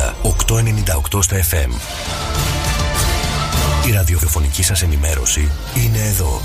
Κρέτα 898 στα FM. Η ραδιοφωνική σας ενημέρωση είναι εδώ.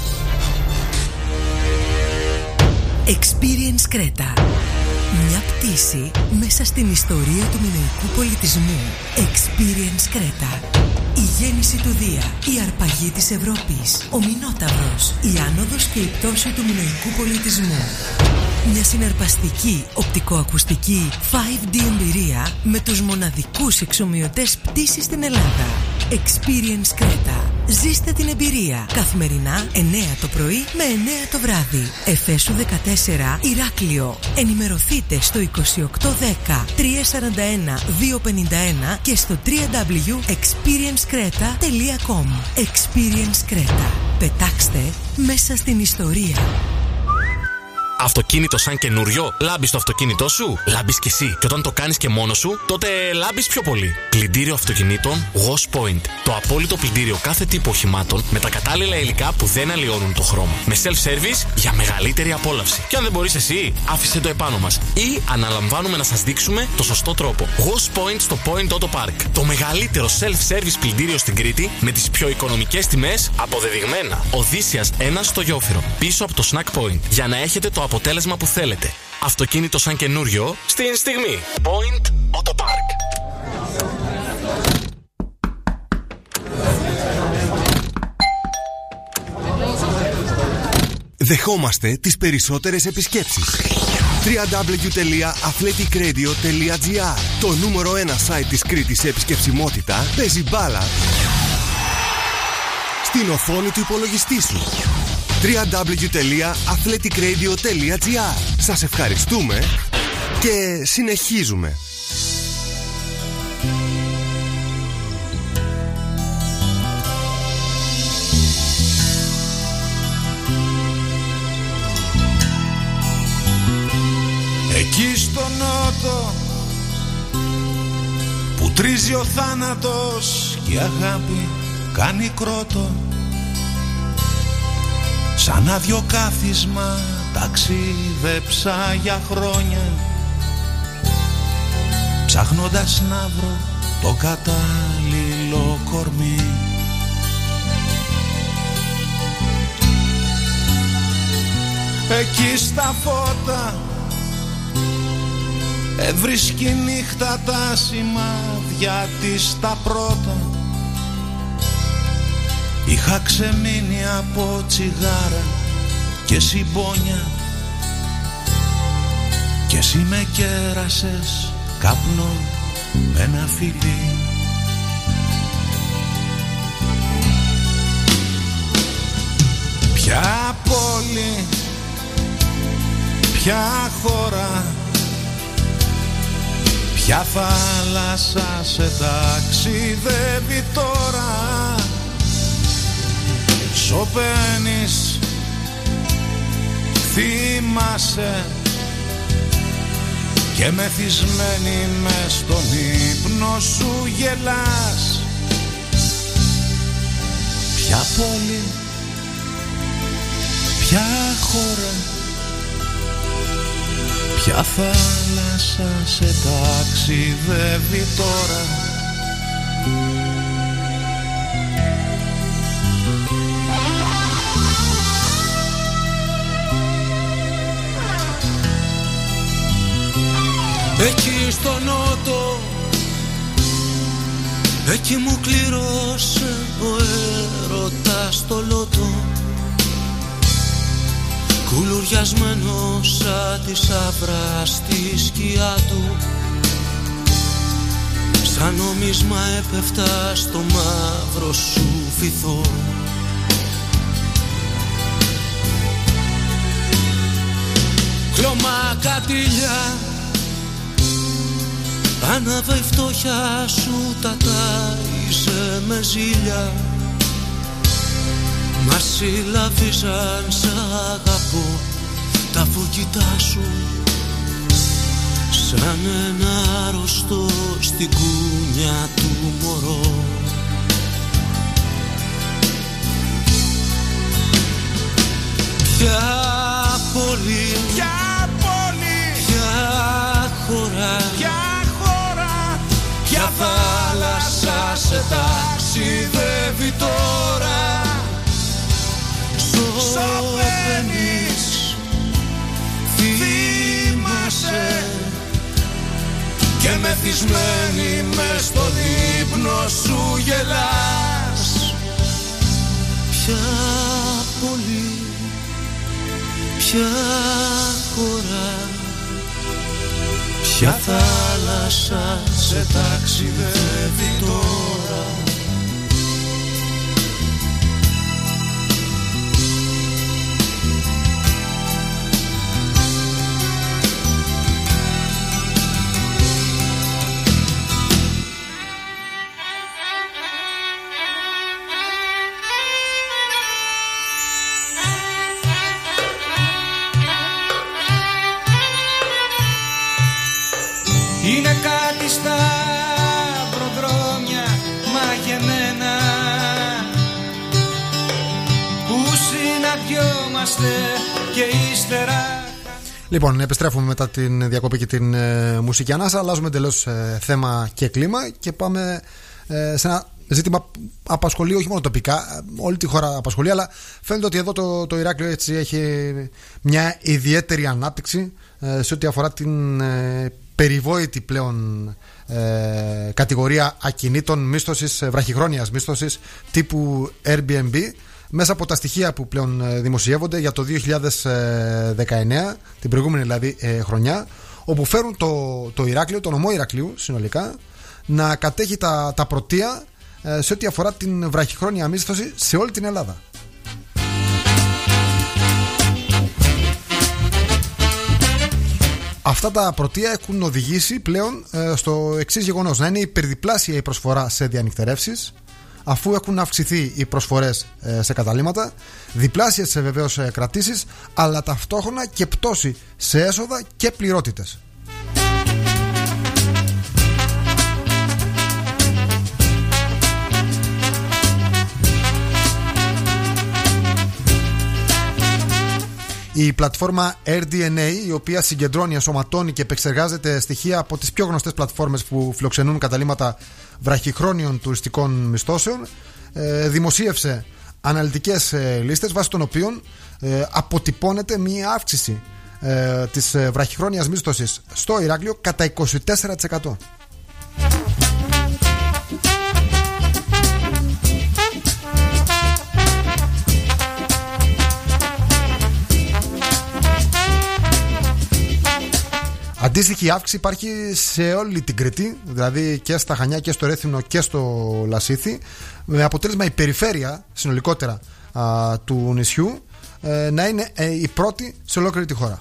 Experience Κρέτα. Μια πτήση μέσα στην ιστορία του μινωικού πολιτισμού. Experience Κρέτα. Η γέννηση του Δία, η αρπαγή της Ευρώπης, ο Μινόταυρος, η άνοδος και η πτώση του μινωικού πολιτισμού. Μια συναρπαστική οπτικοακουστική 5D εμπειρία με τους μοναδικούς εξομοιωτές πτήσης στην Ελλάδα. Experience Κρέτα. Ζήστε την εμπειρία. Καθημερινά 9 το πρωί με 9 το βράδυ. Εφέσου 14 Ηράκλειο. Ενημερωθείτε στο 2810 341 251 και στο www.experiencekreta.com. Experience Κρέτα. Πετάξτε μέσα στην ιστορία. Αυτοκίνητο σαν καινούριο, λάμπεις το αυτοκίνητό σου, λάμπεις κι εσύ. Και όταν το κάνεις και μόνος σου, τότε λάμπεις πιο πολύ. Πλυντήριο αυτοκινήτων Wash Point. Το απόλυτο πλυντήριο κάθε τύπου οχημάτων με τα κατάλληλα υλικά που δεν αλλοιώνουν το χρώμα. Με self-service για μεγαλύτερη απόλαυση. Και αν δεν μπορείς εσύ, άφησε το επάνω μας. Ή αναλαμβάνουμε να σας δείξουμε το σωστό τρόπο. Wash Point στο Point Auto Park. Το μεγαλύτερο self-service πλυντήριο στην Κρήτη με τις πιο οικονομικές τιμές αποδεδειγμένα. Οδύσσιας 1 στο Γιόφυρο. Πίσω από το Snack Point. Για να έχετε το αποτέλεσμα που θέλετε. Αυτοκίνητο σαν καινούριο στην στιγμή. Point Auto Park. Δεχόμαστε τις περισσότερες επισκέψεις. www.athleticradio.gr. Το νούμερο 1 site της Κρήτης σε επισκεψιμότητα παίζει μπάλα στην οθόνη του υπολογιστή σου. www.athleticradio.gr. Σας ευχαριστούμε και συνεχίζουμε. Εκεί στο νότο που τρίζει ο θάνατος και η αγάπη κάνει κρότο, σαν άδειο κάθισμα ταξίδεψα για χρόνια, ψάχνοντας να βρω το κατάλληλο κορμί. Εκεί στα φώτα έβρισκει νύχτα τα σημάδια της τα πρώτα. Είχα ξεμείνει από τσιγάρα και συμπόνια και εσύ με κέρασες καπνό με ένα φιλί. Ποια πόλη, ποια χώρα, ποια θάλασσα σε ταξιδεύει τώρα. Σωπαίνεις, θυμάσαι και μεθυσμένη μες στον ύπνο σου γελάς. Ποια πόλη, ποια χώρα, ποια θάλασσα σε ταξιδεύει τώρα. Εκεί στο νότο, εκεί μου κλήρωσε ο έρωτας το λότο, κουλουριασμένος σαν τη σαύρα στη σκιά του, σαν νομίσμα έπεφτα στο μαύρο σου βυθό. Κλωμά κατήλια, άναβε η φτώχεια σου, τα τάιζε με ζήλια. Μας συλλαβίζαν σ' αγαπώ τα φωκητά σου, σαν ένα αρρωστό στην κούνια του μωρό. Ποια πόλη, ποια πόλη, ποια χώρα, ποια χώρα, ποια ταξιδεύει τώρα. Σωπαίνεις, θυμάσαι, και μεθυσμένη μες στον ύπνο σου γελάς. Ποια πόλη, ποια χώρα, ποια θάλασσα σε ταξιδεύει τώρα. Είναι κάτι στα προδρόμια μαγεμένα που συναντιόμαστε και ύστερα. Λοιπόν, επιστρέφουμε μετά την διακοπή και την μουσική ανάσα. Αλλάζουμε εντελώς θέμα και κλίμα και πάμε σε ένα ζήτημα που απασχολεί όχι μόνο τοπικά, όλη τη χώρα απασχολεί, αλλά φαίνεται ότι εδώ το Ηράκλειο έτσι έχει μια ιδιαίτερη ανάπτυξη σε ό,τι αφορά την περιβόητη πλέον κατηγορία ακινήτων μίσθωσης, βραχυχρόνιας μίσθωσης τύπου Airbnb, μέσα από τα στοιχεία που πλέον δημοσιεύονται για το 2019, την προηγούμενη δηλαδή χρονιά, όπου φέρουν το Ηράκλειο, το νομό Ηρακλείου συνολικά, να κατέχει τα πρωτεία σε ό,τι αφορά την βραχυχρόνια μίσθωση σε όλη την Ελλάδα. Αυτά τα πρωτεία έχουν οδηγήσει πλέον στο εξής γεγονός: να είναι υπερδιπλάσια η προσφορά σε διανυκτερεύσεις, αφού έχουν αυξηθεί οι προσφορές σε καταλύματα, διπλάσιες σε βεβαίως κρατήσεις, αλλά ταυτόχρονα και πτώση σε έσοδα και πληρότητες. Η πλατφόρμα AirDNA, η οποία συγκεντρώνει, ενσωματώνει και επεξεργάζεται στοιχεία από τις πιο γνωστές πλατφόρμες που φιλοξενούν καταλύματα βραχυχρόνιων τουριστικών μισθώσεων, δημοσίευσε αναλυτικές λίστες βάσει των οποίων αποτυπώνεται μία αύξηση της βραχυχρόνιας μίσθωσης στο Ηράκλειο κατά 24%. Αντίστοιχη αύξηση υπάρχει σε όλη την Κρήτη, δηλαδή και στα Χανιά και στο Ρέθυμνο και στο Λασίθι, με αποτέλεσμα η περιφέρεια συνολικότερα του νησιού να είναι η πρώτη σε ολόκληρη τη χώρα.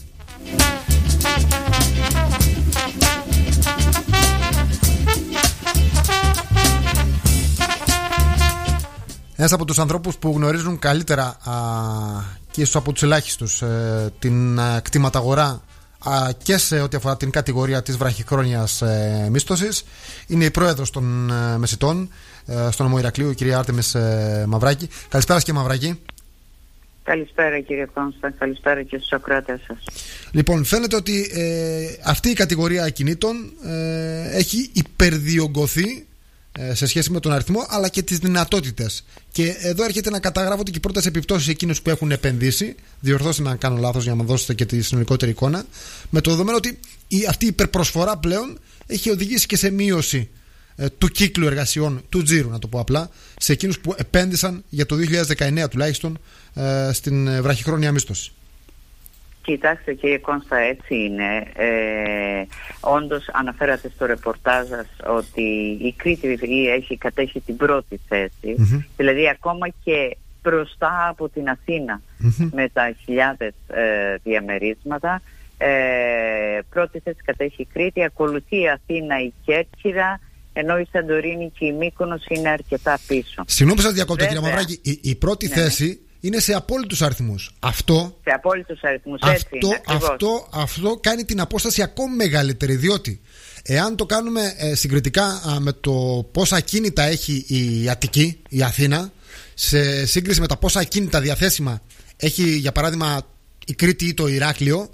Ένας από τους ανθρώπους που γνωρίζουν καλύτερα και ίσως από τους ελάχιστους την κτηματαγορά και σε ό,τι αφορά την κατηγορία της βραχυχρόνιας μίσθωσης είναι η πρόεδρος των μεσητών στο νομό Ηρακλείου, η κυρία Άρτεμις Μαυράκη. Καλησπέρα και Μαυράκη. Καλησπέρα κύριε Κόνστα, καλησπέρα και στους ακροατές σας. Λοιπόν, φαίνεται ότι αυτή η κατηγορία ακινήτων έχει υπερδιογκωθεί σε σχέση με τον αριθμό αλλά και τις δυνατότητες. Και εδώ έρχεται να καταγράφονται και οι πρώτες επιπτώσεις εκείνους που έχουν επενδύσει. Διορθώστε με αν κάνω λάθος για να δώσετε και τη συνολικότερη εικόνα. Με το δεδομένο ότι αυτή η υπερπροσφορά πλέον έχει οδηγήσει και σε μείωση του κύκλου εργασιών, του τζίρου, να το πω απλά, σε εκείνους που επένδυσαν για το 2019 τουλάχιστον στην βραχυχρόνια μίσθωση. Κοιτάξτε κύριε Κόνστα, έτσι είναι. Όντως αναφέρατε στο ρεπορτάζ σας ότι η Κρήτη κατέχει την πρώτη θέση, δηλαδή ακόμα και μπροστά από την Αθήνα με τα χιλιάδες διαμερίσματα. Πρώτη θέση κατέχει η Κρήτη, ακολουθεί η Αθήνα, η Κέρκυρα, ενώ η Σαντορίνη και η Μύκονος είναι αρκετά πίσω. Συγγνώμη σας διακόπτω κύριε Μαυράκη, η πρώτη θέση είναι σε απόλυτους αριθμούς. Σε απόλυτους αριθμούς, έτσι είναι, αυτό κάνει την απόσταση ακόμη μεγαλύτερη, διότι εάν το κάνουμε συγκριτικά με το πόσα ακίνητα έχει η Αττική, η Αθήνα, σε σύγκριση με τα πόσα ακίνητα διαθέσιμα έχει για παράδειγμα η Κρήτη ή το Ηράκλειο,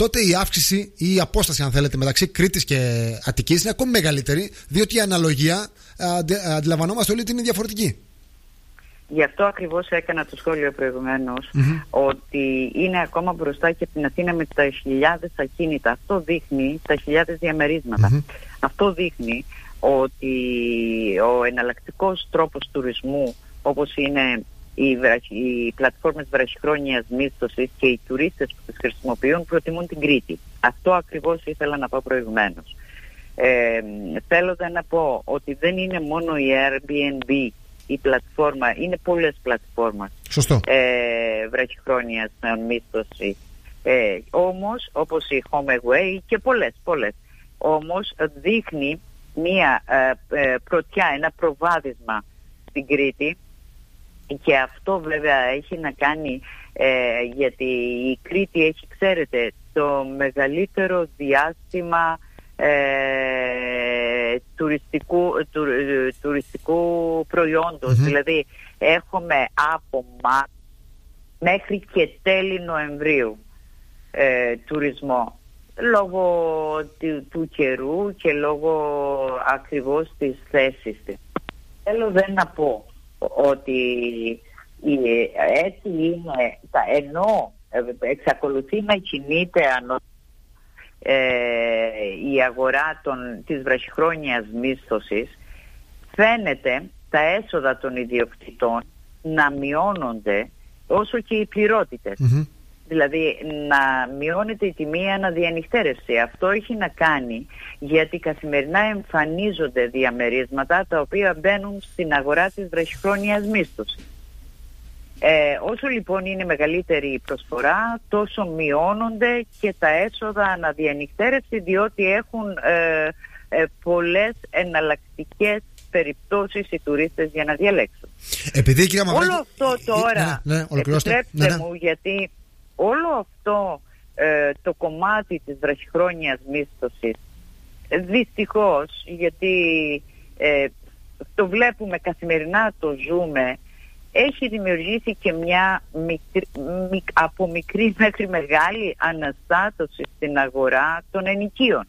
τότε η αύξηση ή η απόσταση, αν θέλετε, μεταξύ Κρήτης και Αττικής είναι ακόμη μεγαλύτερη, διότι η αναλογία, αντιλαμβανόμαστε όλοι, ότι είναι διαφορετική. Γι' αυτό ακριβώς έκανα το σχόλιο προηγουμένως, ότι είναι ακόμα μπροστά και από την Αθήνα με τα χιλιάδες ακίνητα. Αυτό δείχνει, τα χιλιάδες διαμερίσματα. Αυτό δείχνει ότι ο εναλλακτικός τρόπος τουρισμού, όπως είναι οι πλατφόρμες βραχυχρόνιας μίσθωσης και οι τουρίστες που τις χρησιμοποιούν, προτιμούν την Κρήτη. Αυτό ακριβώς ήθελα να πω προηγουμένως. Θέλω να πω ότι δεν είναι μόνο η Airbnb η πλατφόρμα, είναι πολλές πλατφόρμες βραχυχρόνιας μίσθωσης. Όμως, όπως η HomeAway και πολλές. Όμως δείχνει μία πρωτιά, ένα προβάδισμα στην Κρήτη, και αυτό βέβαια έχει να κάνει γιατί η Κρήτη έχει, ξέρετε, το μεγαλύτερο διάστημα τουριστικού προϊόντος. Δηλαδή έχουμε από μέχρι και τέλη Νοεμβρίου τουρισμό, λόγω του καιρού και λόγω ακριβώς της θέσης της. Θέλω να πω ότι έτσι είναι, ενώ εξακολουθεί να κινείται η αγορά της βραχυχρόνιας μίσθωσης, φαίνεται τα έσοδα των ιδιοκτητών να μειώνονται, όσο και οι πληρότητες. Δηλαδή να μειώνεται η τιμή αναδιανυκτέρευση. Αυτό έχει να κάνει γιατί καθημερινά εμφανίζονται διαμερίσματα τα οποία μπαίνουν στην αγορά της βραχυχρόνιας μίσθωσης. Όσο λοιπόν είναι μεγαλύτερη η προσφορά, τόσο μειώνονται και τα έσοδα αναδιανυκτέρευση, διότι έχουν πολλές εναλλακτικές περιπτώσεις οι τουρίστες για να διαλέξουν. Επειδή, κυρία Μαυράκη, όλο αυτό τώρα, επιτρέψτε μου, γιατί όλο αυτό το κομμάτι της βραχυχρόνιας μίσθωσης, δυστυχώς, γιατί το βλέπουμε καθημερινά, το ζούμε, έχει δημιουργήσει και μια από μικρή μέχρι μεγάλη αναστάτωση στην αγορά των ενοικίων.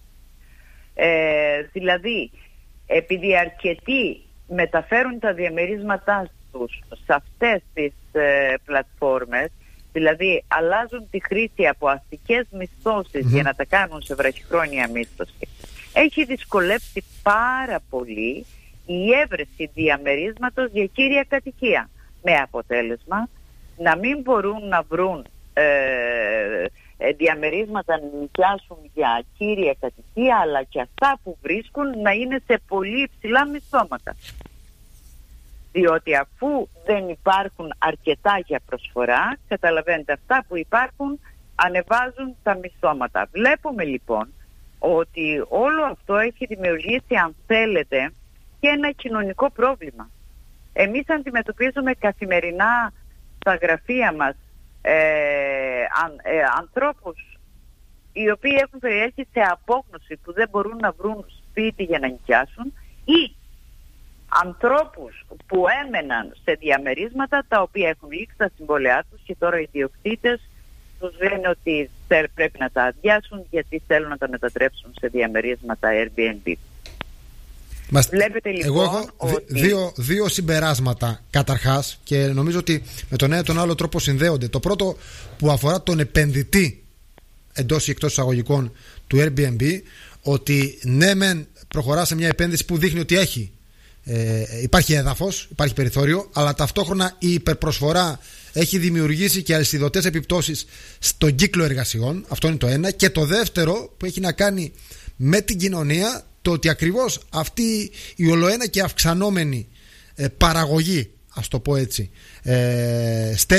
Δηλαδή, επειδή αρκετοί μεταφέρουν τα διαμερίσματά τους σε αυτές τις πλατφόρμες, δηλαδή αλλάζουν τη χρήση από αστικές μισθώσεις για να τα κάνουν σε βραχυχρόνια μίσθωση, έχει δυσκολέψει πάρα πολύ η έβρεση διαμερίσματος για κύρια κατοικία, με αποτέλεσμα να μην μπορούν να βρουν διαμερίσματα να νοικιάσουν για κύρια κατοικία, αλλά και αυτά που βρίσκουν να είναι σε πολύ υψηλά μισθώματα. Διότι αφού δεν υπάρχουν αρκετά για προσφορά, καταλαβαίνετε, αυτά που υπάρχουν ανεβάζουν τα μισθώματα. Βλέπουμε λοιπόν ότι όλο αυτό έχει δημιουργήσει, αν θέλετε, και ένα κοινωνικό πρόβλημα. Εμείς αντιμετωπίζουμε καθημερινά στα γραφεία μας ανθρώπους οι οποίοι έχουν περιέλθει σε απόγνωση, που δεν μπορούν να βρουν σπίτι για να νοικιάσουν, ή ανθρώπους που έμεναν σε διαμερίσματα τα οποία έχουν λήξει τα συμβόλαιά τους και τώρα οι ιδιοκτήτες τους λένε ότι πρέπει να τα αδειάσουν γιατί θέλουν να τα μετατρέψουν σε διαμερίσματα Airbnb. Βλέπετε λοιπόν, εγώ έχω δύο συμπεράσματα καταρχάς, και νομίζω ότι με τον ένα ή τον άλλο τρόπο συνδέονται. Το πρώτο που αφορά τον επενδυτή εντός ή εκτός εισαγωγικών του Airbnb, ότι ναι μεν προχωρά σε μια επένδυση που δείχνει ότι υπάρχει έδαφος, υπάρχει περιθώριο, αλλά ταυτόχρονα η υπερπροσφορά έχει δημιουργήσει και αλυσιδωτές επιπτώσεις στον κύκλο εργασιών. Αυτό είναι το ένα. Και το δεύτερο που έχει να κάνει με την κοινωνία, το ότι ακριβώς αυτή η ολοένα και αυξανόμενη παραγωγή, ας το πω έτσι,